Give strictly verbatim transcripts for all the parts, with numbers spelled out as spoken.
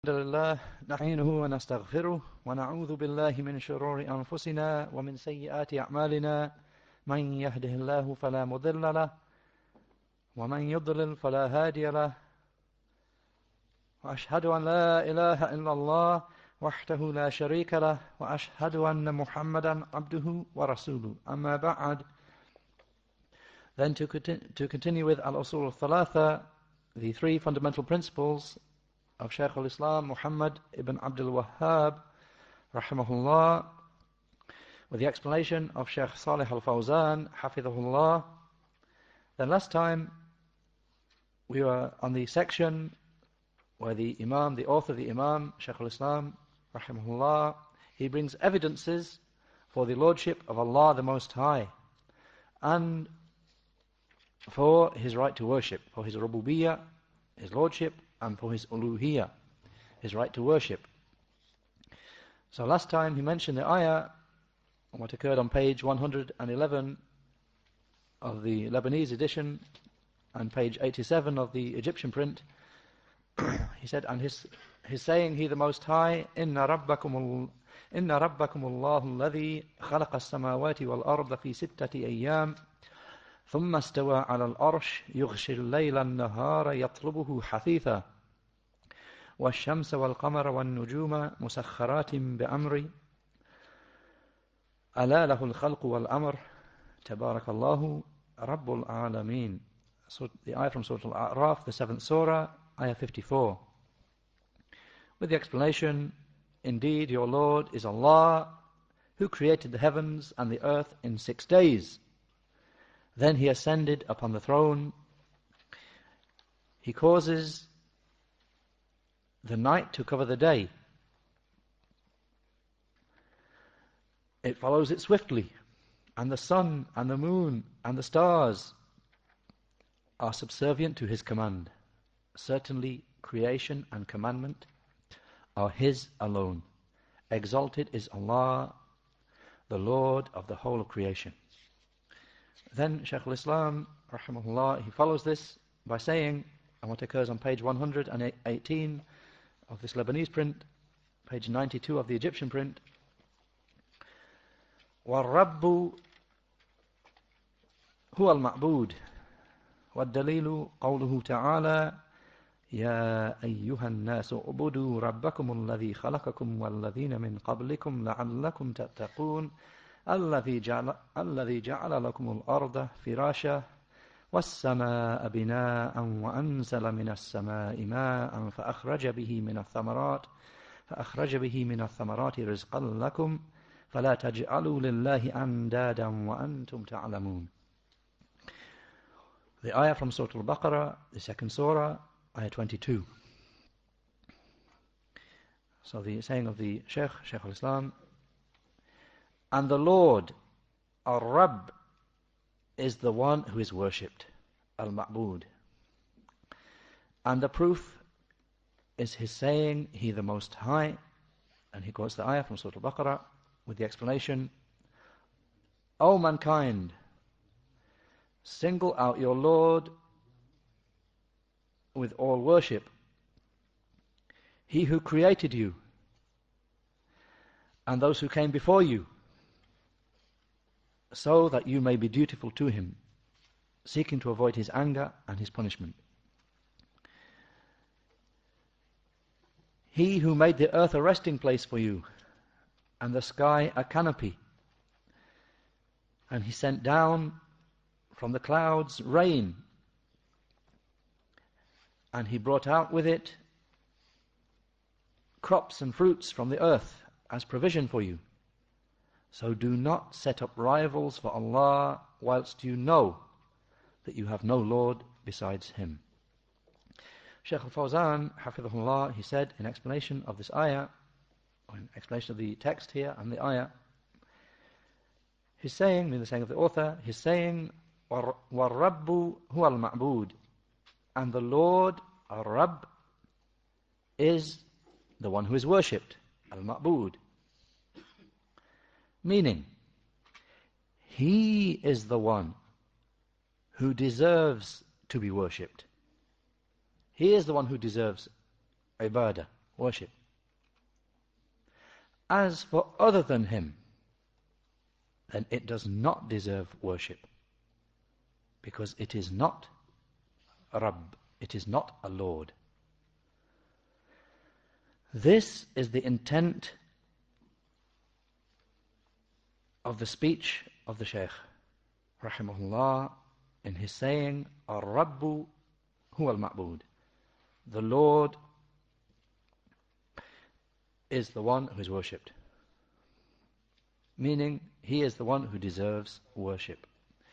الحمد لله نحينه ونستغفره ونعوذ بالله من شرور أنفسنا ومن سيئات أعمالنا من يهده الله فلا مضل له ومن يضلل فلا هادي له وأشهد أن لا إله إلا الله وحده لا شريك له وأشهد أن محمدا عبده ورسوله أما بعد. Then to, continue, to continue with Al-Usul al-Thalatha, the three fundamental principles of Shaykh al-Islam Muhammad ibn Abdul Wahhab rahimahullah, with the explanation of Shaykh Salih al-Fawzan hafidhahullah. Then last time we were on the section where the Imam, the author of the Imam, Shaykh al-Islam rahimahullah, he brings evidences for the Lordship of Allah the Most High and for His right to worship, for His rububiyyah, His Lordship, and for His uluhiyyah, His right to worship. So last time he mentioned the ayah, what occurred on page one hundred eleven of the Lebanese edition and page eighty-seven of the Egyptian print. He said, and his, his saying, He the Most High, Inna Rabbakum Inna Rabbakum Allahu alladhi khalaqa as-samawati wal-arda fi sittati ayyam ثم استوى على الأرش يغشي الليل النهار يطلبه حثيثا والشمس والقمر والنجوم مسخرات بأمري ألا له الخلق والأمر تبارك الله رب العالمين. So the ayah from Surah Al-A'raf, the seventh surah, ayah fifty-four, with the explanation, Indeed your Lord is Allah, who created the heavens and the earth in six days. Then He ascended upon the throne. He causes the night to cover the day. It follows it swiftly, and the sun and the moon and the stars are subservient to His command. Certainly creation and commandment are His alone. Exalted is Allah, the Lord of the whole of creation. Then Shaykh al-Islam rahimahullah, he follows this by saying, and what occurs on page one hundred eighteen of this Lebanese print, page ninety-two of the Egyptian print, وَالرَّبُّ هُوَ الْمَعْبُودُ وَالدَّلِيلُ قَوْلُهُ تَعَالَى يَا أَيُّهَا النَّاسُ اعْبُدُوا رَبَّكُمُ الَّذِي خَلَقَكُمْ وَالَّذِينَ مِنْ قَبْلِكُمْ لَعَلَّكُمْ تَتَّقُونَ الذي جعل, الذي جعل لكم الأرض فراشا والسماء بناء وأنزل من السماء ماء فأخرج به من الثمرات فأخرج به من الثمرات رزقا لكم فلا تجعلوا لله أندادا وأنتم تعلمون. The ayah from Surah Al-Baqarah, the second surah, ayah twenty-two. So the saying of the Shaykh, Shaykh al-Islam, and the Lord, Ar-Rabb, is the one who is worshipped, Al-Ma'bud. And the proof is His saying, He the Most High, and he quotes the ayah from Surah Al-Baqarah with the explanation, O mankind, single out your Lord with all worship, He who created you, and those who came before you, so that you may be dutiful to Him, seeking to avoid His anger and His punishment. He who made the earth a resting place for you, and the sky a canopy, and He sent down from the clouds rain, and He brought out with it crops and fruits from the earth as provision for you. So do not set up rivals for Allah whilst you know that you have no Lord besides Him. Shaykh al-Fawzan, hafidhahullah, he said in explanation of this ayah, or in explanation of the text here and the ayah, he's saying, in the saying of the author, he's saying, وَالرَّبُّ هُوَ الْمَعْبُودُ, and the Lord, Ar-Rabb, is the one who is worshipped, Al-Ma'bud. Meaning, He is the one who deserves to be worshipped. He is the one who deserves ibadah, worship. As for other than him, then it does not deserve worship, because it is not Rabb, it is not a Lord. This is the intent of the speech of the Shaykh, rahimahullah, in his saying, Ar-Rabbu huwa al-Ma'bud. The Lord is the one who is worshipped. Meaning, he is the one who deserves worship.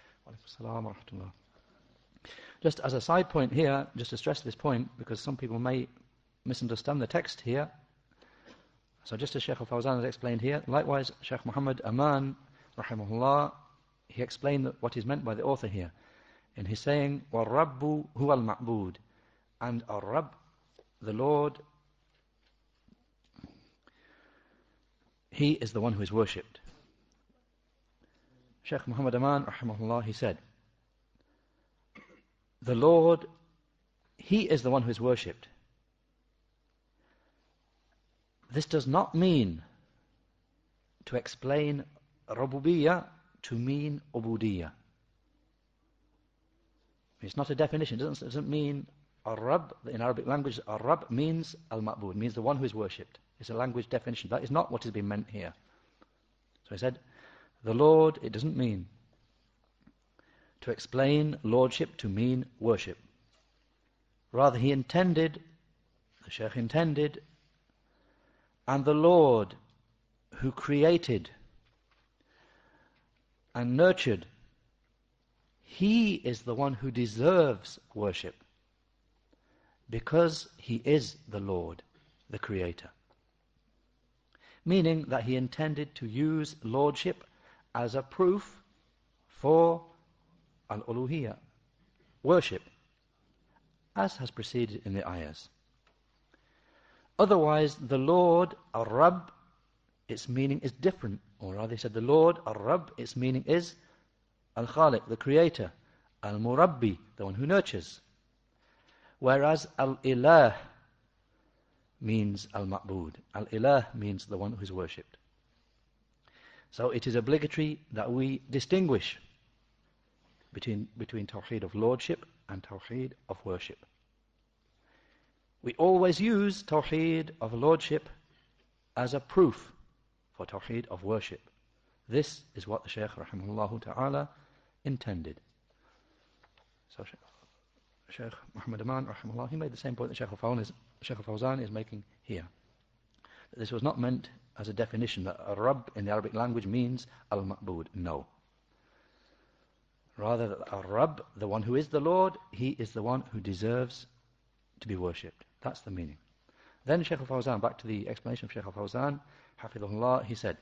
Just as a side point here, just to stress this point, because some people may misunderstand the text here. So just as Shaykh al-Fawzan has explained here, likewise Shaykh Muhammad Aman, rahimahullah, he explained what is meant by the author here. In his saying, وَالرَّبُّ هُوَ الْمَعْبُودِ, and Ar-Rabb, the Lord, he is the one who is worshipped. Shaykh Muhammad Aman, rahimahullah, he said, the Lord, he is the one who is worshipped. This does not mean to explain Rububiyyah to mean Ubudiyyah. It's not a definition. It doesn't, doesn't mean Ar-Rabb. In Arabic language, Ar-Rabb means Al-Ma'bud, means the one who is worshipped. It's a language definition. That is not what is being meant here. So he said, the Lord, it doesn't mean to explain lordship to mean worship. Rather, he intended, the Shaykh intended, and the Lord who created and nurtured, he is the one who deserves worship, because he is the Lord, the Creator. Meaning that he intended to use lordship as a proof for al-uluhiyyah, worship, as has preceded in the ayahs. Otherwise, the Lord, Ar-Rabb, its meaning is different. Or rather, he said the Lord, Ar-Rabb, its meaning is Al-Khaliq, the Creator, Al-Murabbi, the one who nurtures. Whereas Al-Ilah means Al-Ma'bud. Al-Ilah means the one who is worshipped. So it is obligatory that we distinguish between, between Tawheed of Lordship and Tawheed of Worship. We always use Tawheed of Lordship as a proof for Tawheed of Worship. This is what the Shaykh rahimahullah ta'ala intended. So Shaykh Muhammad Aman rahimahullah, he made the same point that Shaykh al-Fawzan is, Shaykh al-Fawzan is making here. That this was not meant as a definition that Ar-Rabb in the Arabic language means Al-Ma'bud. No. Rather, that Ar-Rabb, the one who is the Lord, he is the one who deserves to be worshipped. That's the meaning. Then Shaykh al-Fawzan, back to the explanation of Shaykh al-Fawzan, hafidhullah, he said,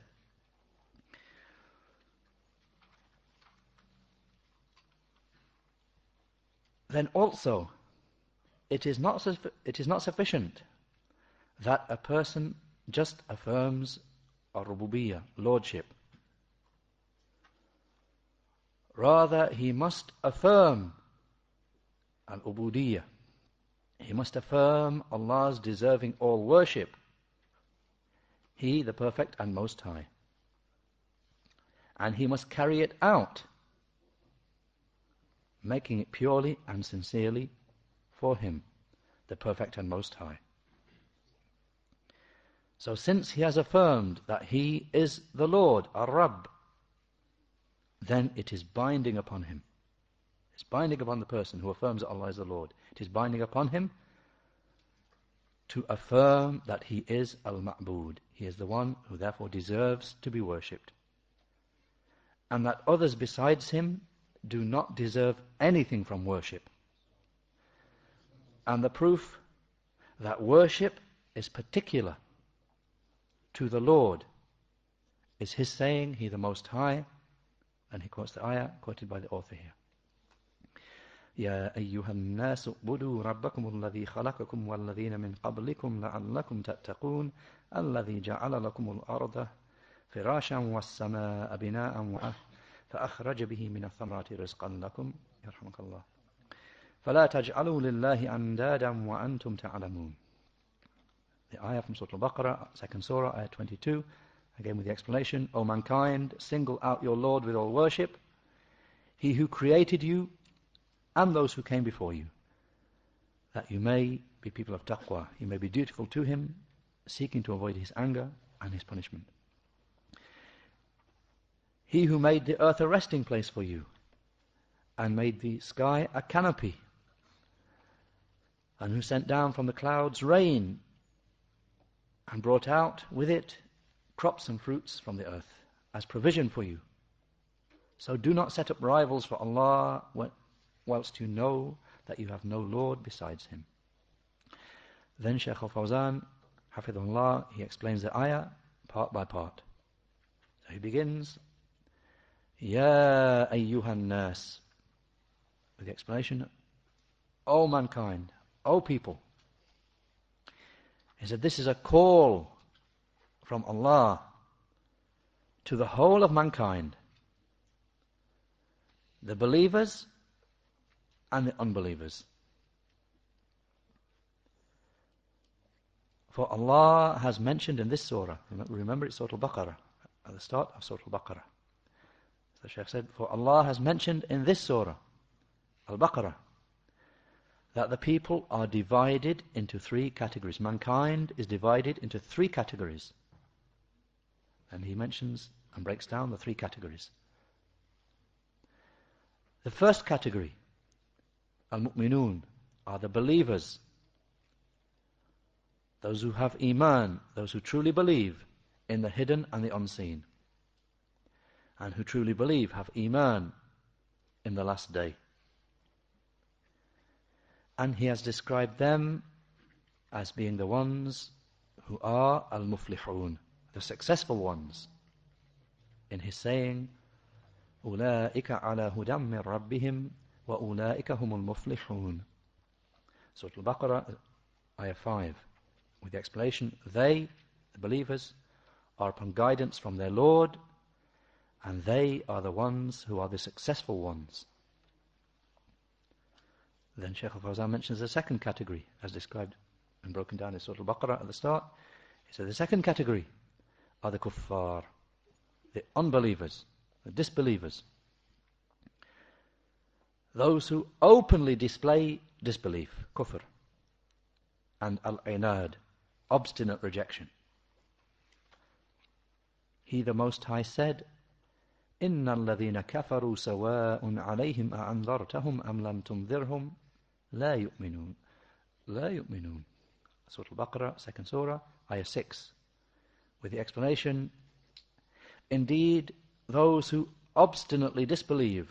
then also, it is not suffi- it is not sufficient that a person just affirms ar-rububiyyah, lordship. Rather, he must affirm al-ubudiyyah. He must affirm Allah's deserving all worship. He, the perfect and most high. And he must carry it out, making it purely and sincerely for him, the perfect and most high. So since he has affirmed that he is the Lord, Ar-Rabb, then it is binding upon him. It's binding upon the person who affirms that Allah is the Lord. It is binding upon him to affirm that he is Al-Ma'bud. He is the one who therefore deserves to be worshipped. And that others besides him do not deserve anything from worship. And the proof that worship is particular to the Lord is his saying, He the Most High, and he quotes the ayah quoted by the author here. يا أيها الناس اعبدوا ربكم الذي خلقكم والذين من قبلكم لعلكم تتقون الذي جعل لكم الأرض فراشا والسماء بناء فأخرج به من الثمرات رزقا لكم يرحمك الله فلا تجعلوا لله أندادا وأنتم تعلمون. the ayah from Surah Al-Baqarah, second surah, ayah twenty-two, again with the explanation, O mankind, single out your Lord with all worship, He who created you and those who came before you, that you may be people of taqwa, you may be dutiful to Him, seeking to avoid His anger and His punishment. He who made the earth a resting place for you, and made the sky a canopy, and who sent down from the clouds rain, and brought out with it crops and fruits from the earth, as provision for you. So do not set up rivals for Allah, whilst you know that you have no Lord besides Him. Then Shaykh al-Fawzan, Hafidhullah, he explains the ayah part by part. So he begins, Ya ayyuhan nas, with the explanation, O mankind, O people. He said this is a call from Allah to the whole of mankind, the believers and the unbelievers. For Allah has mentioned in this surah, remember it's Surah Al-Baqarah, at the start of Surah Al-Baqarah. So the Shaykh said, for Allah has mentioned in this surah, Al-Baqarah, that the people are divided into three categories. Mankind is divided into three categories. And he mentions and breaks down the three categories. The first category, Al-Mu'minun, are the believers, those who have Iman, those who truly believe in the hidden and the unseen, and who truly believe, have Iman in the last day. And he has described them as being the ones who are al-muflihun, the successful ones, in his saying, أُولَٰئِكَ عَلَى هُدًى مِّن رَبِّهِمْ وَأُولَٰئِكَ هُمُ الْمُفْلِحُونَ. Surah Al-Baqarah, ayah five, with the explanation, they, the believers, are upon guidance from their Lord, and they are the ones who are the successful ones. Then Shaykh al-Fawzan mentions the second category, as described and broken down in Surah Al-Baqarah at the start. He said the second category are the kuffar, the unbelievers, the disbelievers, those who openly display disbelief, kufr, and al-inad, obstinate rejection. He, the Most High, said, إِنَّ الَّذِينَ كَفَرُوا سَوَاءٌ عَلَيْهِمْ أَأَنذَرْتَهُمْ أَمْ لَمْ تُنذِرْهُمْ لَا يُؤْمِنُونَ. لَا يُؤْمِنُونَ. Surah Al-Baqarah, second surah, ayah six, with the explanation, indeed, those who obstinately disbelieve,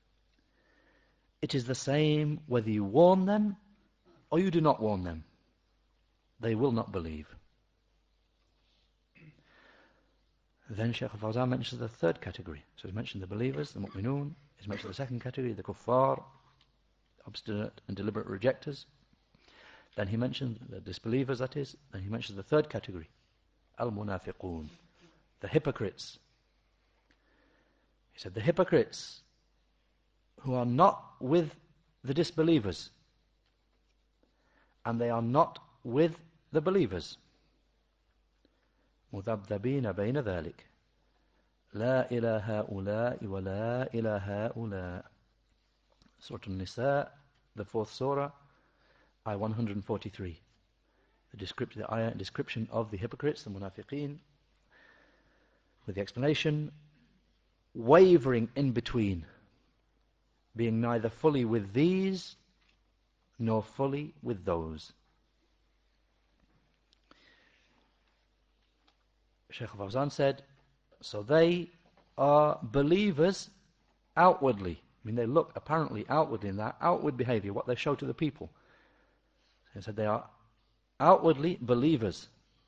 it is the same whether you warn them or you do not warn them. They will not believe. Then Shaykh al-Fawzan mentions the third category. So he's mentioned the believers, the mu'minun. He's mentioned the second category, the kuffar, obstinate and deliberate rejectors. Then he mentioned the disbelievers, that is. Then he mentions the third category, al-munafiqun, the hypocrites. He said the hypocrites who are not with the disbelievers and they are not with the believers. مذبذبين بين ذلك لا إلى هؤلاء ولا إلى هؤلاء. Surah An-Nisa, the fourth surah, ayah one hundred forty-three. The description, the ayah description of the hypocrites, the munafiqeen, with the explanation, wavering in between, being neither fully with these nor fully with those. Shaykh al-Fawzan said, so they are believers outwardly. I mean, they look apparently outwardly in that outward behavior, what they show to the people. He said they are outwardly believers.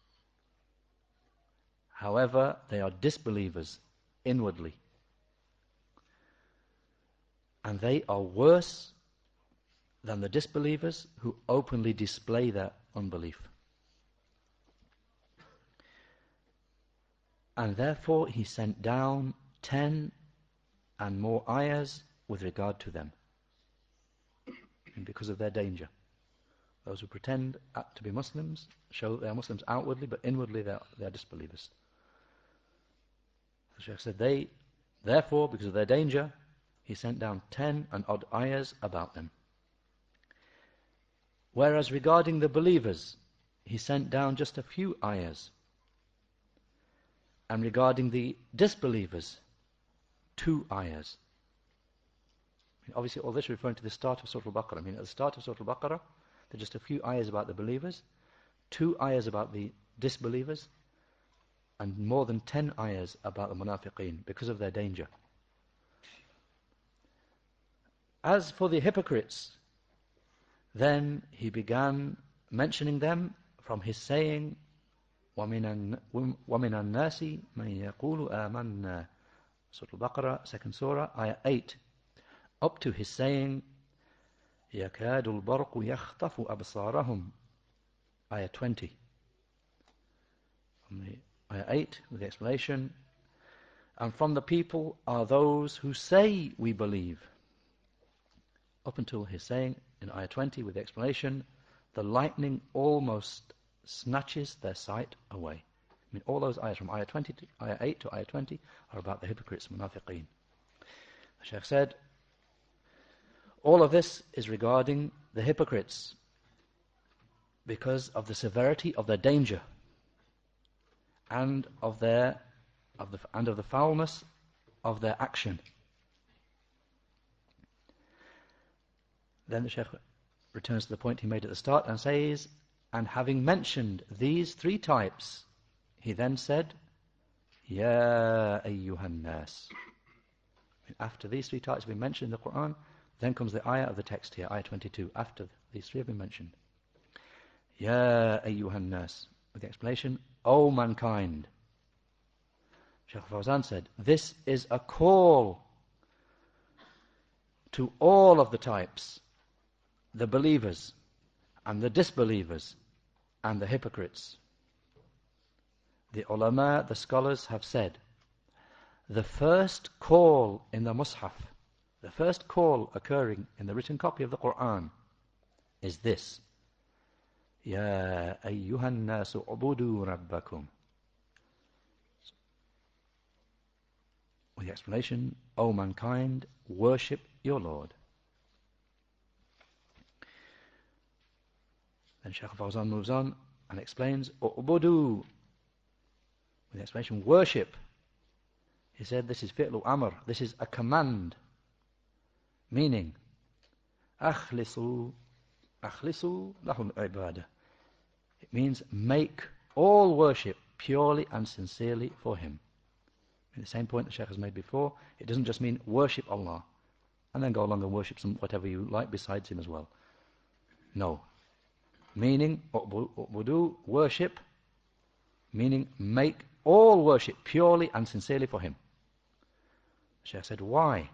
However, they are disbelievers inwardly. And they are worse than the disbelievers who openly display their unbelief. And therefore he sent down ten and more ayahs with regard to them, and because of their danger. Those who pretend to be Muslims show they are Muslims outwardly, but inwardly they are, they are disbelievers. The Shaykh said, they, therefore, because of their danger, he sent down ten and odd ayahs about them. Whereas regarding the believers, he sent down just a few ayahs. And regarding the disbelievers, two ayahs. I mean, obviously, all this is referring to the start of Surah Al-Baqarah. I mean, at the start of Surah Al-Baqarah, there are just a few ayahs about the believers, two ayahs about the disbelievers, and more than ten ayahs about the munafiqeen, because of their danger. As for the hypocrites, then he began mentioning them from his saying, وَمِنَ النَّاسِ مَنْ يَقُولُ آمَنَّا. Surah Al-Baqarah, second surah, ayah eight. Up to his saying, يَكَادُ الْبَرْقُ يَخْطَفُ أَبْصَارَهُمْ. Ayah twenty. From the ayah eight, with the explanation, and from the people are those who say we believe. Up until his saying in ayah twenty, with the explanation, the lightning almost snatches their sight away. I mean, all those ayahs from ayah twenty to ayah eight to ayah twenty are about the hypocrites, munafiqeen. The Shaykh said, all of this is regarding the hypocrites because of the severity of their danger and of their of the and of the foulness of their action. Then the Shaykh returns to the point he made at the start and says, and having mentioned these three types, he then said, Ya ayyuhan nas. After these three types have been mentioned in the Quran, then comes the ayah of the text here, ayah twenty-two, after these three have been mentioned. Ya ayyuhan nas. With the explanation, O mankind. Shaykh Fawzan said, this is a call to all of the types, the believers and the disbelievers and the hypocrites. The ulama, the scholars have said, the first call in the Mus'haf, the first call occurring in the written copy of the Quran is this. Ya ayyuhan nasu ubudu rabbakum. With the explanation, O mankind, worship your Lord. Then Shaykh Fawzan moves on and explains, ubudu. With the explanation, worship. He said this is fi'lu amr, this is a command. Meaning, akhlisu, akhlisu lahul ibadah. It means make all worship purely and sincerely for him. In the same point the Shaykh has made before, it doesn't just mean worship Allah and then go along and worship some whatever you like besides him as well. No. Meaning, u'budu, worship, meaning make all worship purely and sincerely for him. The Shaykh said, why?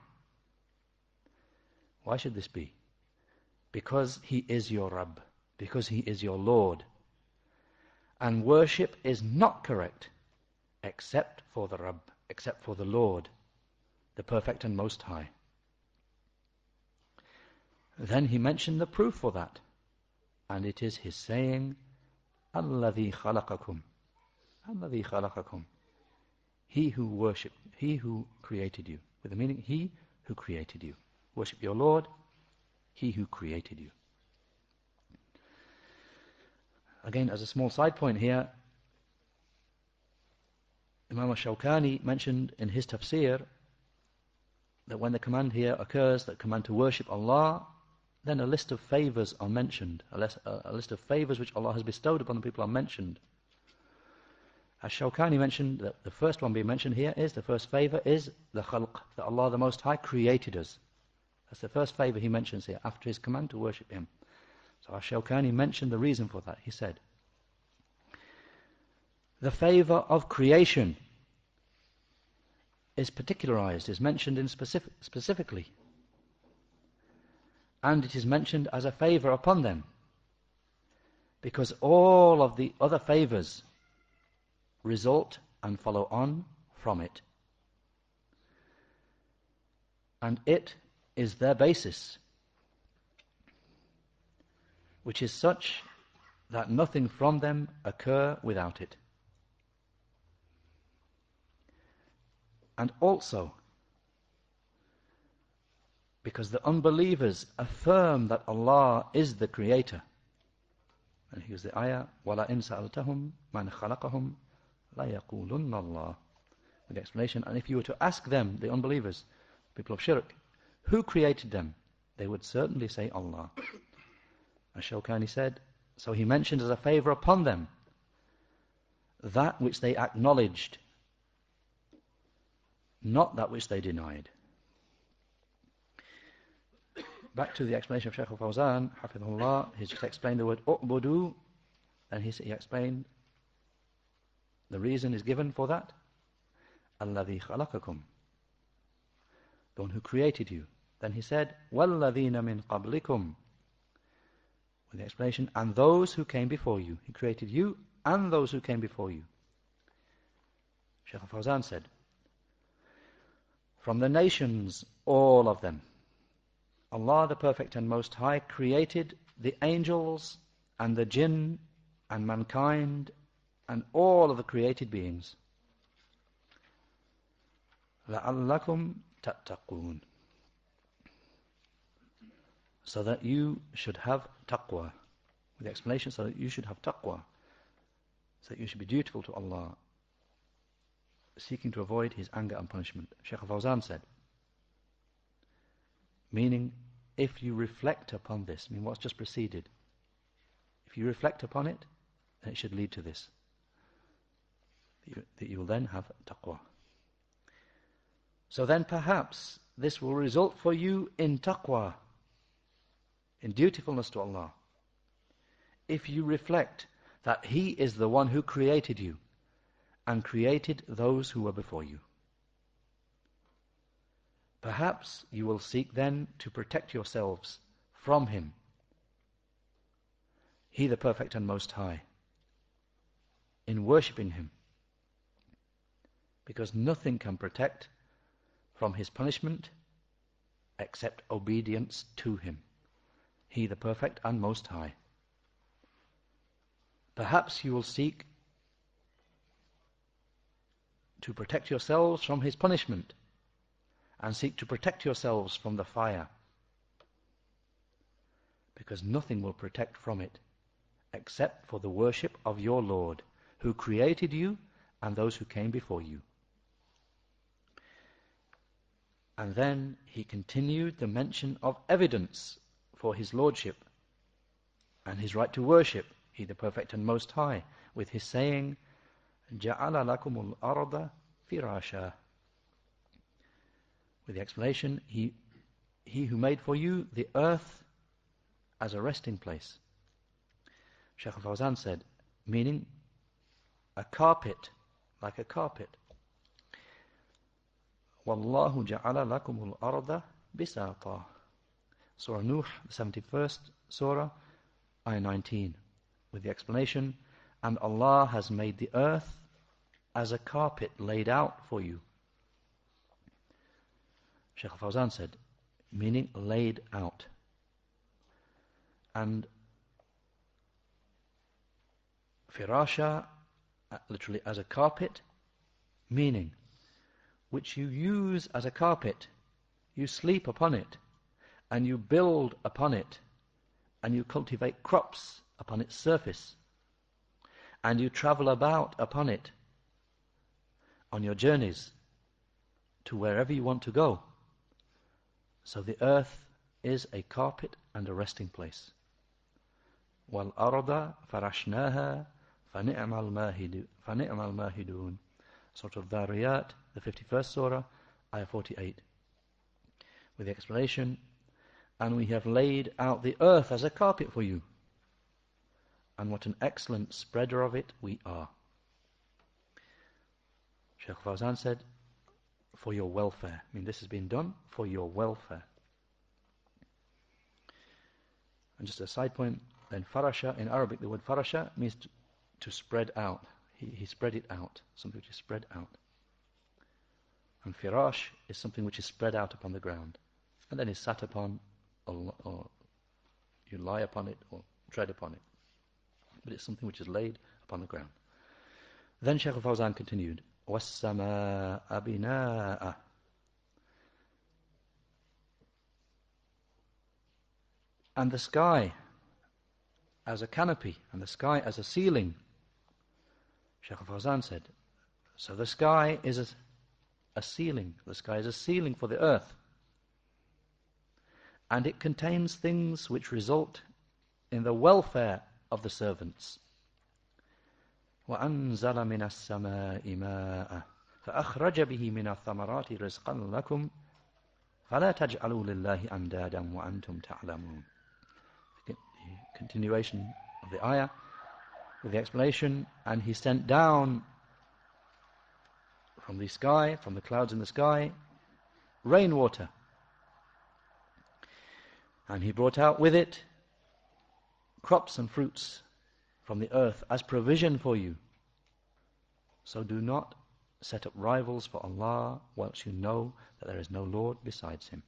Why should this be? Because he is your Rabb, because he is your Lord. And worship is not correct except for the Rabb, except for the Lord, the perfect and most high. Then he mentioned the proof for that, and it is his saying, Alladhi khalaqakum. Alladhi khalaqakum. He who worshipped, he who created you. With the meaning, he who created you. Worship your Lord, he who created you. Again, as a small side point here, Imam al-Shawkani mentioned in his tafsir that when the command here occurs, that command to worship Allah, then a list of favors are mentioned. A list, a list of favors which Allah has bestowed upon the people are mentioned. As Shawkani mentioned, that the first one being mentioned here is, the first favor is the khalq, that Allah the Most High created us. That's the first favor he mentions here, after his command to worship him. So Ash-Shawkani mentioned the reason for that. He said, the favor of creation is particularized, is mentioned in specific, specifically. And it is mentioned as a favor upon them. Because all of the other favors result and follow on from it. And it is their basis. which is such that nothing from them occur without it. And also, because the unbelievers affirm that Allah is the Creator. And here's the ayah, وَلَئِن سَأَلْتَهُمْ مَنْ خَلَقَهُمْ لَيَقُولُنَّ اللَّهُ. With the explanation, and if you were to ask them, the unbelievers, people of shirk, who created them, they would certainly say Allah. As Shawkani said, so he mentioned as a favour upon them that which they acknowledged, not that which they denied. Back to the explanation of Shaykh al-Fawzan, Hafidhullah, he's just explained the word u'budu, and he, he explained the reason is given for that. Alladhi khalaqakum, the one who created you. Then he said, وَالَّذِينَ مِنْ قَبْلِكُمْ, with the explanation, and those who came before you. He created you and those who came before you. Shaykh al-Fawzan said, from the nations, all of them, Allah the Perfect and Most High created the angels and the jinn and mankind and all of the created beings. لَعَلَّكُمْ تَتَّقُونَ, so that you should have taqwa. With the explanation, so that you should have taqwa, so that you should be dutiful to Allah, seeking to avoid His anger and punishment. Shaykh al-Fawzan said, meaning, if you reflect upon this, I mean what's just preceded, if you reflect upon it, then it should lead to this, that you, that you will then have taqwa. So then perhaps this will result for you in taqwa, in dutifulness to Allah, if you reflect that He is the one who created you and created those who were before you. Perhaps you will seek then to protect yourselves from Him, He the Perfect and Most High, in worshipping Him, because nothing can protect from His punishment except obedience to Him, He the Perfect and Most High. Perhaps you will seek to protect yourselves from His punishment and seek to protect yourselves from the fire, because nothing will protect from it except for the worship of your Lord, who created you and those who came before you. And then he continued the mention of evidence for His Lordship and His right to worship, He the Perfect and Most High, with His saying, جَعَلَ لَكُمُ الْأَرْضَ فِرَاشًا. With the explanation, he, he who made for you the earth as a resting place. Shaykh al-Fawzan said, meaning a carpet, like a carpet. وَاللَّهُ جَعَلَ لَكُمُ الْأَرْضَ بِسَاطًا. Surah Nuh, the seventy-first Surah, Ayah nineteen. With the explanation, and Allah has made the earth as a carpet laid out for you. Shaykh al-Fawzan said, meaning laid out. And firasha, literally as a carpet, meaning which you use as a carpet, you sleep upon it, and you build upon it, and you cultivate crops upon its surface, and you travel about upon it on your journeys to wherever you want to go. So the earth is a carpet and a resting place. وَالْأَرْضَ فَرَشْنَاهَا فَنِعْمَ الْمَاهِدُونَ. Surah Al-Dhariyat, the fifty-first Surah, Ayah forty-eight. With the explanation, and we have laid out the earth as a carpet for you, and what an excellent spreader of it we are. Shaykh Fawzan said, for your welfare. I mean, this has been done for your welfare. And just a side point, then farasha, in Arabic the word farasha means to, to spread out. He, he spread it out, something which is spread out. And firash is something which is spread out upon the ground, and then is sat upon, or, or you lie upon it, or tread upon it. But it's something which is laid upon the ground. Then Shaykh al-Fawzan continued, وَالسَّمَاءَ بِنَاءً. And the sky as a canopy, and the sky as a ceiling. Shaykh al-Fawzan said, so the sky is a, a ceiling. The sky is a ceiling for the earth. And it contains things which result in the welfare of the servants. وَأَنزَلَ مِنَ السَّمَاءِ مَاءً فَأَخْرَجَ بِهِ مِنَ الثَّمَرَاتِ رِزْقًا لَكُمْ فَلَا تَجْعَلُوا لِلَّهِ أَنْدَادًا وَأَنْتُمْ تَعْلَمُونَ. Continuation of the ayah with the explanation, and he sent down from the sky, from the clouds in the sky, rainwater, and he brought out with it crops and fruits from the earth as provision for you. So do not set up rivals for Allah whilst you know that there is no Lord besides Him.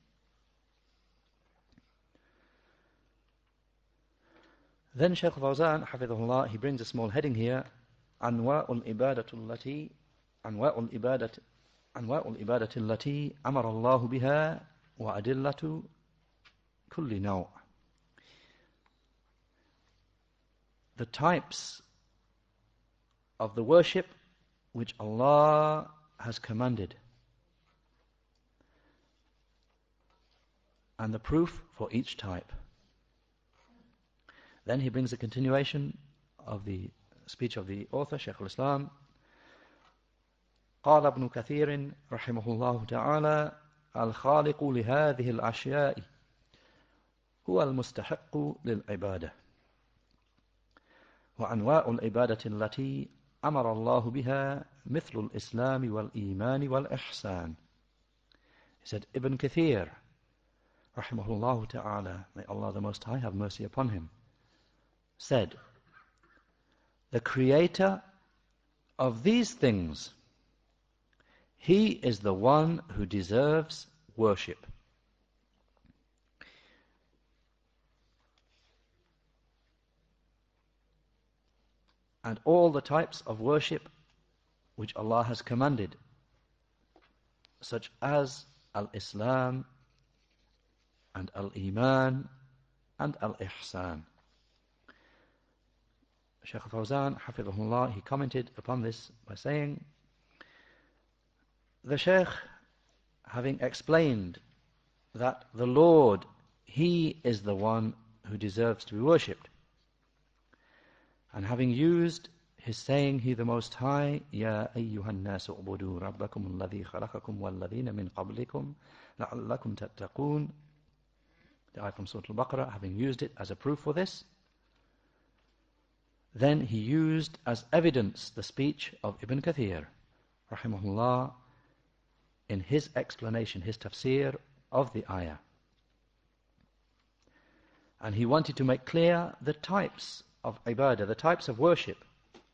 Then Shaykh Fawzan, Hafidhullah, he brings a small heading here, أنواع الإبادة التي أنواع الإبادة أنواع الإبادة التي أمر الله بها وأدلة كل نوع. The types of the worship which Allah has commanded, and the proof for each type. Then he brings a continuation of the speech of the author, Shaykh al-Islam. قال ابن كثير رحمه الله تعالى الخالق لهذه الأشياء هو المستحق للعبادة وأنواع العبادة التي أمر الله بها مثل الإسلام والإيمان والإحسان. He said, Ibn Kathir رحمه الله تعالى, may Allah the Most High have mercy upon him, said, the creator of these things, he is the one who deserves worship. And all the types of worship which Allah has commanded, such as al-Islam and al-Iman and al-Ihsan. Shaykh al-Fawzan, Hafidhullah, he commented upon this by saying, the Shaykh, having explained that the Lord, He is the one who deserves to be worshipped, and having used his saying, He the Most High, Ya ayyuhan nasu ubudu rabbakum alladhi khalaqakum walladhina min qablikum la'allakum tattaqun, the ayah from Surah Al-Baqarah, having used it as a proof for this, then he used as evidence the speech of Ibn Kathir, rahimahullah, in his explanation, his tafsir of the ayah. And he wanted to make clear the types of ibadah, the types of worship,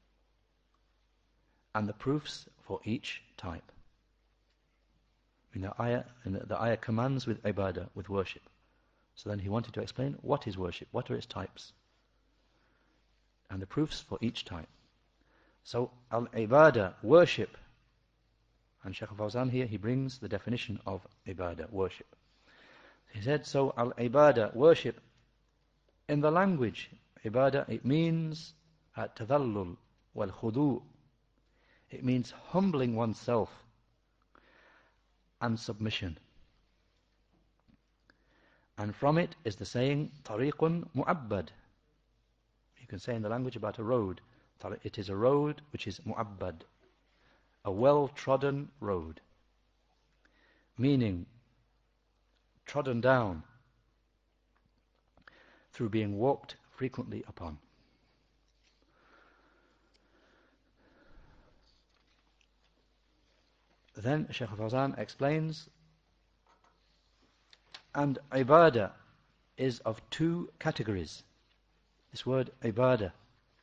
and the proofs for each type. I mean, the ayah, and the, the ayah commands with ibadah, with worship. So then he wanted to explain what is worship, what are its types, and the proofs for each type. So al-ibadah, worship, and Shaykh al-Fawzan here, he brings the definition of ibadah, worship. He said, so al-ibadah, worship, in the language, ibadah, it means at-tadallul wal-khudu'. It means humbling oneself and submission. And from it is the saying, tariqun mu'abbad. You can say in the language about a road, it is a road which is mu'abbad, a well-trodden road, meaning trodden down through being walked frequently upon. Then Shaykh al-Fawzan explains, and ibadah is of two categories. This word ibadah,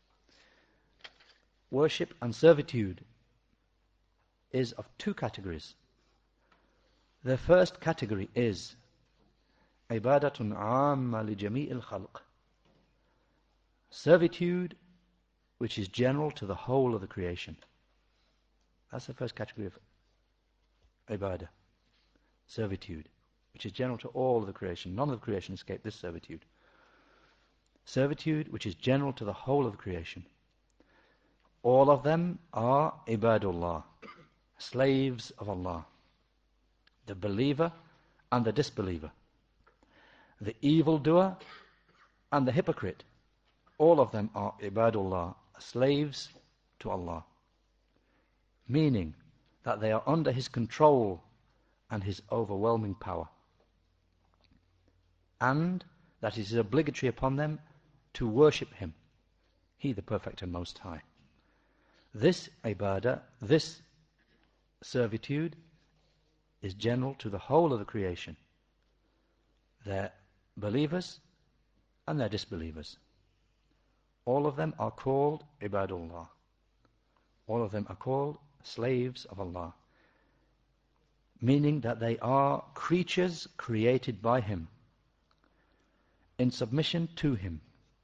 worship and servitude, is of two categories. The first category is ibadatun amma li jami'il khalq, Servitude, which is general to the whole of the creation. That's the first category of ibadah. Servitude, which is general to all of the creation. None of the creation escape this servitude. Servitude, which is general to the whole of the creation. All of them are ibadullah, slaves of Allah. The believer and the disbeliever. The evildoer and the hypocrite. All of them are ibadullah, slaves to Allah. Meaning that they are under His control and His overwhelming power. And that it is obligatory upon them to worship Him, He the Perfect and Most High. This ibadah, this servitude, is general to the whole of the creation. Their believers and their disbelievers. All of them are called ibadullah. All of them are called slaves of Allah. Meaning that they are creatures created by Him, in submission to Him.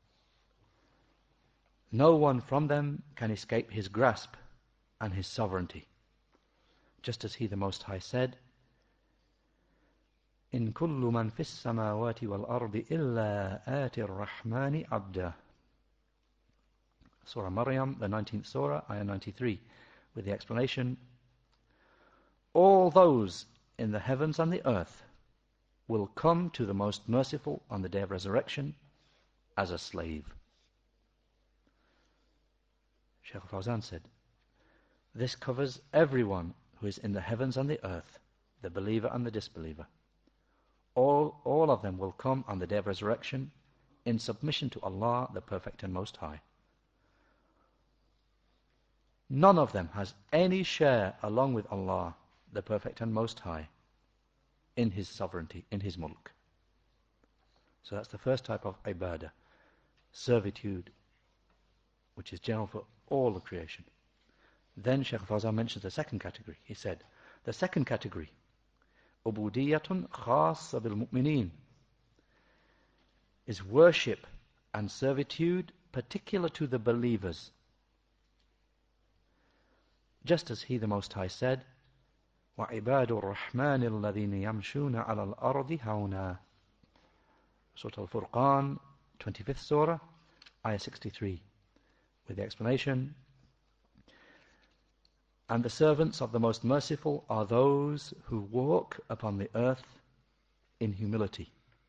No one from them can escape His grasp and His sovereignty. Just as He the Most High said, إن كل من في السماوات والأرض إلا آتي الرحمن عبدا. Surah Maryam, the nineteenth Surah, Ayah ninety-three, with the explanation, all those in the heavens and the earth will come to the Most Merciful on the day of resurrection as a slave. Shaykh Fawzan said, this covers everyone who is in the heavens and the earth, the believer and the disbeliever. All, all of them will come on the day of resurrection in submission to Allah, the Perfect and Most High. None of them has any share along with Allah, the Perfect and Most High, in His sovereignty, in His mulk. So that's the first type of ibadah, servitude, which is general for all the creation. Then Shaykh Fawzan mentions the second category. He said, the second category, ubudiyatun khassa bil mu'minin, is worship and servitude particular to the believers. Just as He the Most High said, وَعِبَادُ الرَّحْمَنِ الَّذِينَ يَمْشُونَ عَلَى الْأَرْضِ هَوْنًا. Surah Al-Furqan, twenty-fifth Surah, Ayah sixty-three, with the explanation, and the servants of the Most Merciful are those who walk upon the earth in humility.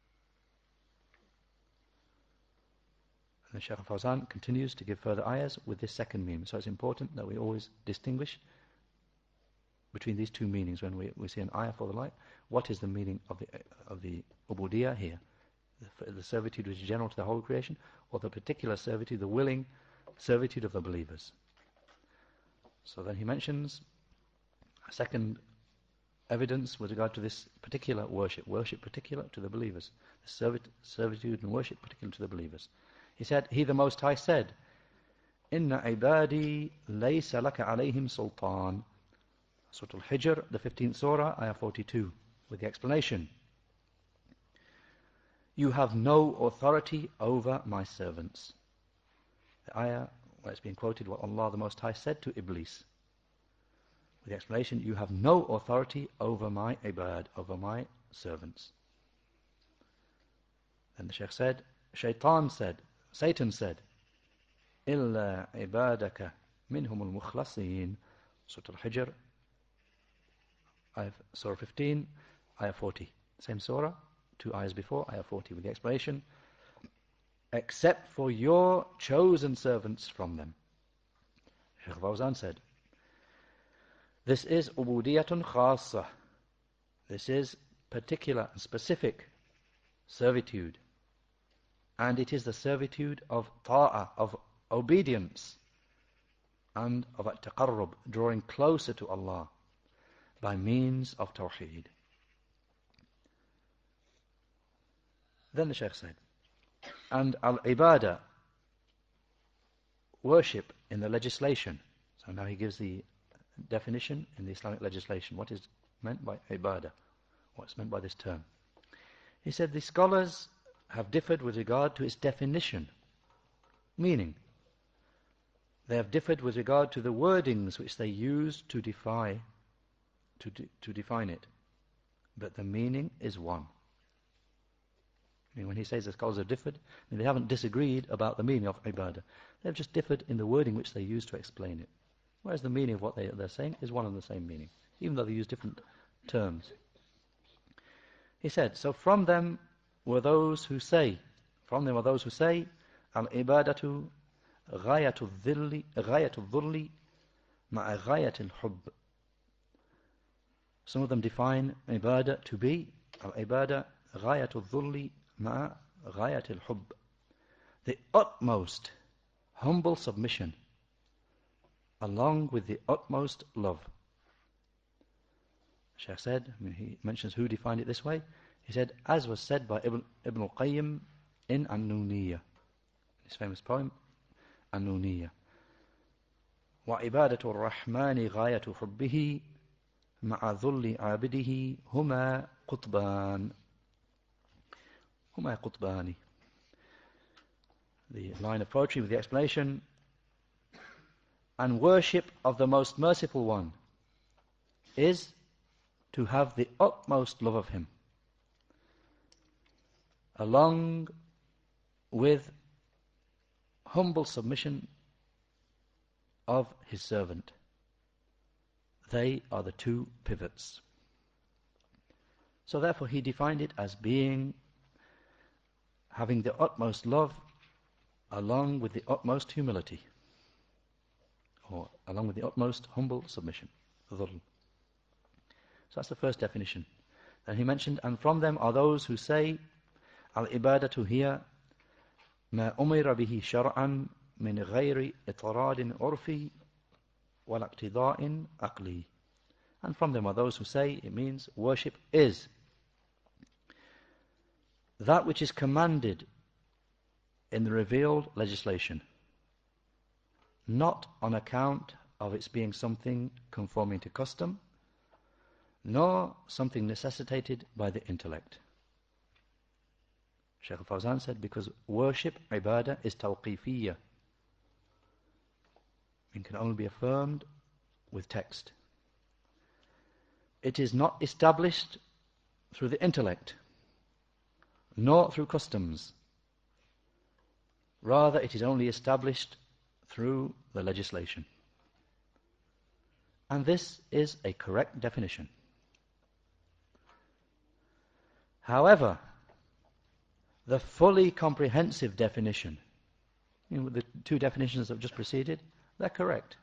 And Shaykh Fawzan continues to give further ayahs with this second meaning. So it's important that we always distinguish between these two meanings when we, we see an ayah for the light. What is the meaning of the of the ubudiyah here? The, the servitude which is general to the whole creation, or the particular servitude, the willing servitude of the believers. So then he mentions a second evidence with regard to this particular worship, worship particular to the believers, the servit- servitude and worship particular to the believers. He said, He the Most High said, Inna ibadi laysa laka alayhim sultan. Surah Al-Hijr, the fifteenth Surah, Ayah forty-two, with the explanation, you have no authority over my servants. The ayah where it's being quoted what Allah the Most High said to Iblis. With the explanation, you have no authority over my ibad, over my servants. Then the Shaykh said, Shaitan said, Satan said, إِلَّا عِبَادَكَ مِنْهُمُ الْمُخْلَصِينَ. Surah Al-Hijr, Surah fifteen, Ayah forty. Same Surah, two ayahs before, Ayah forty, with the explanation, except for your chosen servants from them. Shaykh Fawzan said, this is ubudiyatun khassa. This is particular and specific servitude. And it is the servitude of ta'ah, of obedience, and of at-taqarrub, drawing closer to Allah by means of tawheed. Then the Shaykh said, and al-ibadah, worship in the legislation. So now he gives the definition in the Islamic legislation. What is meant by ibadah? What's meant by this term? He said the scholars have differed with regard to its definition. meaning. They have differed with regard to the wordings which they use to defy, to, de to define it. But the meaning is one. I mean, when he says the scholars have differed, I mean, they haven't disagreed about the meaning of ibadah. They've just differed in the wording which they use to explain it. Whereas the meaning of what they, they're saying is one and the same meaning, even though they use different terms. He said, so from them were those who say, from them were those who say, al-ibadatu ghayatu dhilli, ghayatu dhulli ma'a ghayat al-hubb. Some of them define ibadah to be al-ibadah ghayatu dhulli ma'a ghayat al-hubb, the utmost humble submission along with the utmost love. Shaykh said, I mean, he mentions who defined it this way. He said, as was said by Ibn, Ibn al-Qayyim in An-Nuniyya, his famous poem, An-Nuniyya. وَعِبَادَةُ الرَّحْمَنِ غَايَةُ حُبِّهِ مَعَ ذُلِّ عَابِدِهِ هُمَا قُطْبَانِ هُمَا قُطْبَانِ. The line of poetry with the explanation, and worship of the most merciful one is to have the utmost love of him, along with humble submission of his servant. They are the two pivots. So therefore he defined it as being having the utmost love along with the utmost humility, or along with the utmost humble submission. Dhul. So that's the first definition. Then he mentioned, and from them are those who say, al-ibadatu hiya ma umira bihi shar'an min ghayri itaradin urfi wal iqtida'in aqli. And from them are those who say it means worship is that which is commanded in the revealed legislation, not on account of its being something conforming to custom, nor something necessitated by the intellect. Shaykh al-Fawzan said, because worship, ibadah, is tawqifiyya. It can only be affirmed with text. It is not established through the intellect, nor through customs. Rather, it is only established through the legislation. And this is a correct definition. However, the fully comprehensive definition, you know, the two definitions that have just preceded, they're correct.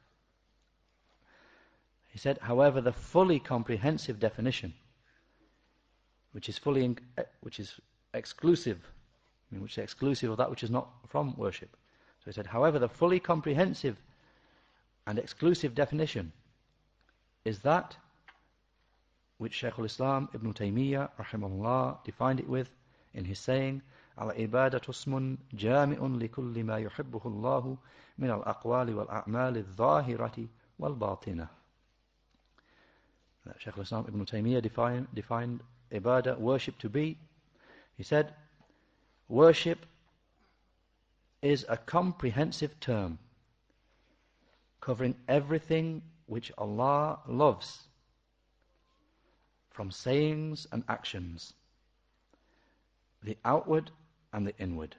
He said, however, the fully comprehensive definition, which is fully, in, which is exclusive, I mean, which is exclusive of that which is not from worship. So he said, however, the fully comprehensive and exclusive definition is that which Shaykh al-Islam Ibn Taymiyyah rahimahullah defined it with in his saying, al-ibadatu ismun jami'un li kulli ma yuhibbuhu Allahu min al-aqwali wal-a'mali adh-dhahirati wal-batinah. Shaykh al-Islam Ibn Taymiyyah defined, defined ibadah, worship, to be, he said, worship is a comprehensive term covering everything which Allah loves, from sayings and actions, the outward and the inward.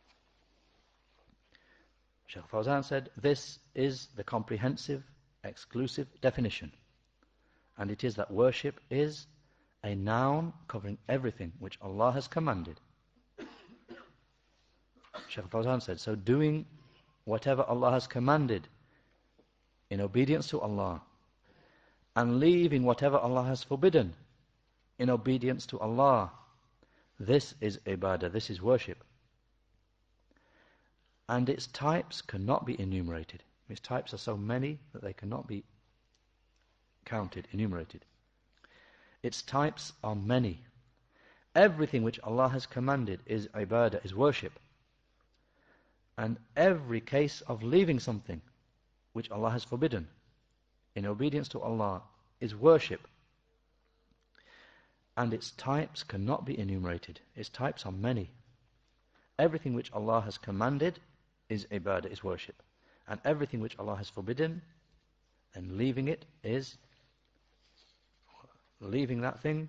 Shaykh Fawzan said, this is the comprehensive, exclusive definition, and it is that worship is a noun covering everything which Allah has commanded. Shaykh Fawzan said, so doing whatever Allah has commanded in obedience to Allah, and leaving whatever Allah has forbidden in obedience to Allah, this is ibadah, this is worship. And its types cannot be enumerated. Its types are so many that they cannot be counted, enumerated. Its types are many. Everything which Allah has commanded is ibadah, is worship. And every case of leaving something which Allah has forbidden in obedience to Allah is worship. And its types cannot be enumerated. Its types are many. Everything which Allah has commanded is ibadah, is worship. And everything which Allah has forbidden, then leaving it is, leaving that thing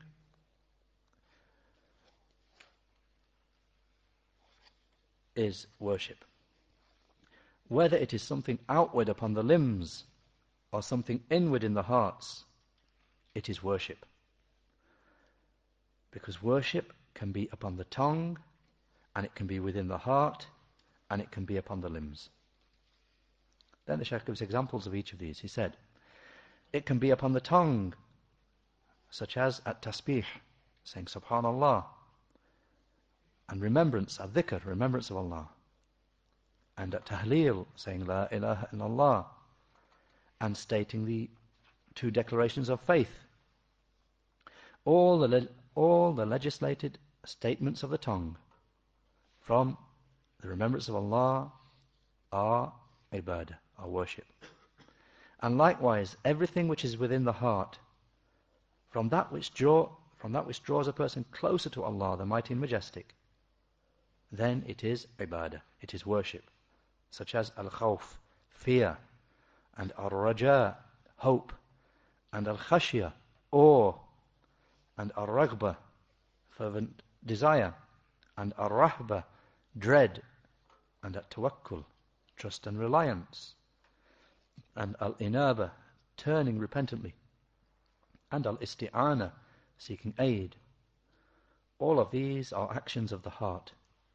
is worship. Whether it is something outward upon the limbs or something inward in the hearts, it is worship. Because worship can be upon the tongue, and it can be within the heart, and it can be upon the limbs. Then the Shaykh gives examples of each of these. He said, it can be upon the tongue, such as at tasbih, saying Subhanallah, and remembrance, at dhikr, remembrance of Allah, and at tahleel, saying La ilaha illallah, and stating the two declarations of faith. All the, le- all the legislated statements of the tongue from the remembrance of Allah are ibadah, are worship. And likewise, everything which is within the heart, from that which draw, from that which draws a person closer to Allah, the Mighty and Majestic, then it is ibadah, it is worship, such as al-khawf, fear, and al-raja, hope, and al-khashya, awe, and al-raghba, fervent desire, and al-rahba, dread, and al-tawakkul, trust and reliance, and al-inaba, turning repentantly, and al-isti'ana, seeking aid. All of these are actions of the heart.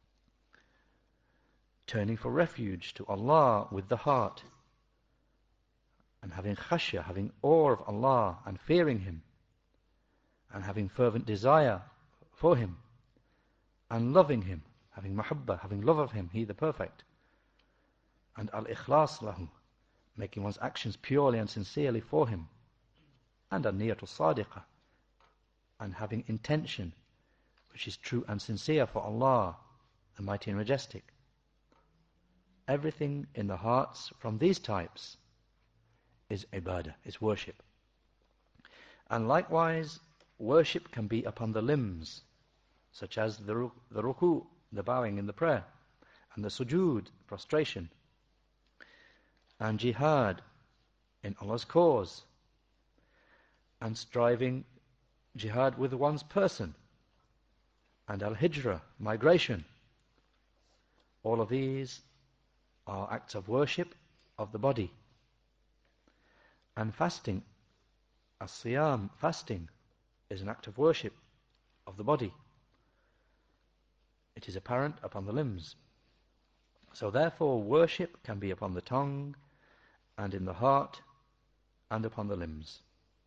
Turning for refuge to Allah with the heart, and having khashya, having awe of Allah, and fearing Him, and having fervent desire for Him, and loving Him, having mahabbah, having love of Him, He the Perfect, and al-ikhlas lahu, making one's actions purely and sincerely for Him, and al-niyatul sadiqah, and having intention which is true and sincere for Allah, the Mighty and Majestic. Everything in the hearts from these types is ibadah, is worship. And likewise, worship can be upon the limbs, such as the, ru- the ruku, the bowing in the prayer, and the sujood, prostration, and jihad in Allah's cause, and striving jihad with one's person, and al-hijrah, migration. All of these are acts of worship of the body. And fasting, as-siyam, fasting, is an act of worship of the body. It is apparent upon the limbs. So therefore worship can be upon the tongue, and in the heart, and upon the limbs.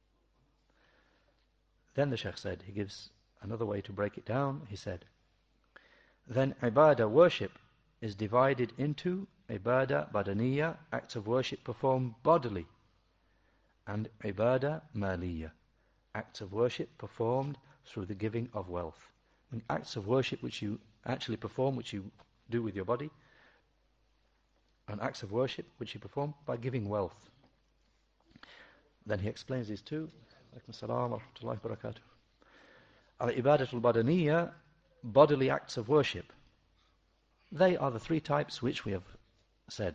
Then the Shaykh said, he gives another way to break it down. He said, then ibadah, worship, is divided into ibadah badaniya, acts of worship performed bodily, and ibadah maliya, acts of worship performed through the giving of wealth. I mean, acts of worship which you actually perform, which you do with your body, and acts of worship which you perform by giving wealth. Then he explains these two. Alaikum salam wa rahmatullahi wa barakatuh. Al-ibadatul badaniya, bodily acts of worship. They are the three types which we have said.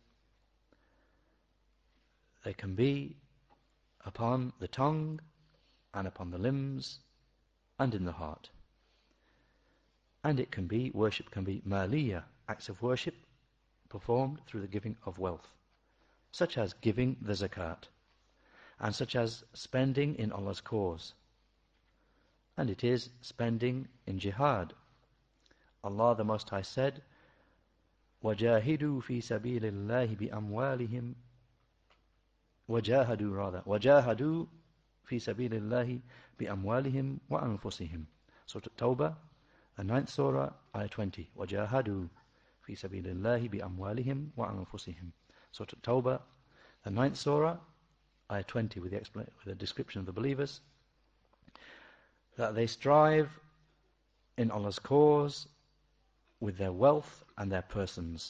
They can be upon the tongue, and upon the limbs, and in the heart. And it can be, worship can be maliya, acts of worship performed through the giving of wealth, such as giving the zakat, and such as spending in Allah's cause. And it is spending in jihad. Allah the Most High said, وَجَاهِدُوا فِي سَبِيلِ اللَّهِ بِأَمْوَالِهِمْ وَجَاهَدُوا rather وَجَاهَدُوا فِي سَبِيلِ اللَّهِ بِأَمْوَالِهِمْ وَأَنفُسِهِمْ. Surah At-Tawbah, the ninth surah, ayah twenty. وَجَاهَدُوا فِي سَبِيلِ اللَّهِ بِأَمْوَالِهِمْ وَأَنفُسِهِمْ. Surah At-Tawbah, the ninth surah, ayah twenty, with the, expl- with the description of the believers, that they strive in Allah's cause with their wealth and their persons.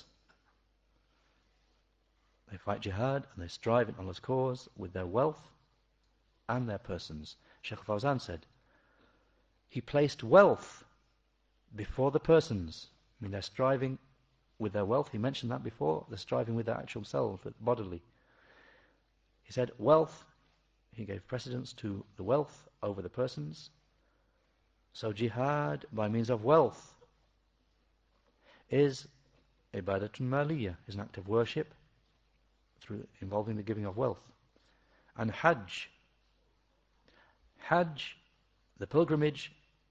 They fight jihad and they strive in Allah's cause with their wealth and their persons. Shaykh Fawzan said, he placed wealth before the persons. I mean, they're striving with their wealth. He mentioned that before, the striving with their actual self, bodily. He said wealth, he gave precedence to the wealth over the persons. So jihad by means of wealth is ibadatun maliyah, is an act of worship through involving the giving of wealth. And hajj, hajj, the pilgrimage,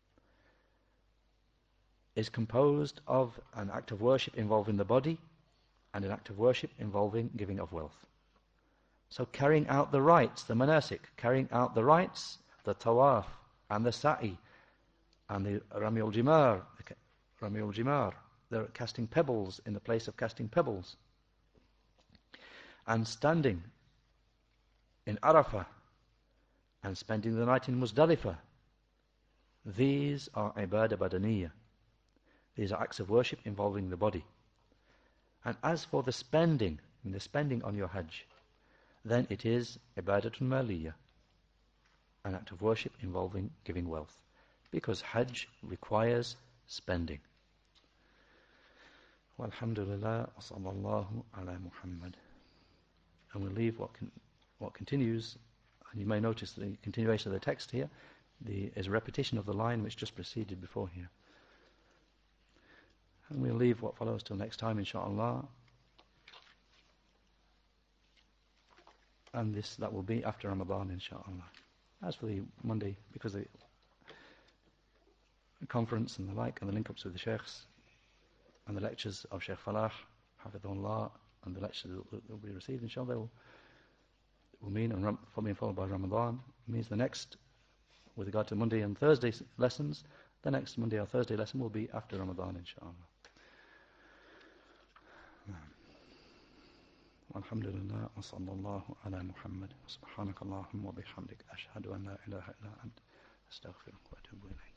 is composed of an act of worship involving the body and an act of worship involving giving of wealth. So carrying out the rites, the manasik, carrying out the rites, the tawaf and the sa'i and the ramiul jimar, the ramiul jimar, they're casting pebbles in the place of casting pebbles, and standing in Arafah and spending the night in Muzdalifah. These are ibadah badaniyah. These are acts of worship involving the body. And as for the spending, the spending on your hajj, then it is ibadatun maliyah, an act of worship involving giving wealth, because hajj requires spending. Walhamdulillah, wa sallallahu ala Muhammad. And we'll leave what con- what continues, and you may notice the continuation of the text here the, is a repetition of the line which just preceded before here. And we'll leave what follows till next time, inshaAllah. And this, that will be after Ramadan, inshaAllah. As for the Monday, because of the conference and the like, and the link-ups with the sheikhs, and the lectures of Sheikh Falah, Hafidhullah, and the lectures that will be received, inshallah, they will, will mean, and ram, being followed by Ramadan, means the next, with regard to Monday and Thursday lessons, the next Monday or Thursday lesson will be after Ramadan, inshallah. Alhamdulillah, wa sallallahu ala Muhammad, wa subhanakallahumma wa bihamdik, ashhadu an la ilaha illa ant, astaghfiruka wa atubu ilayk.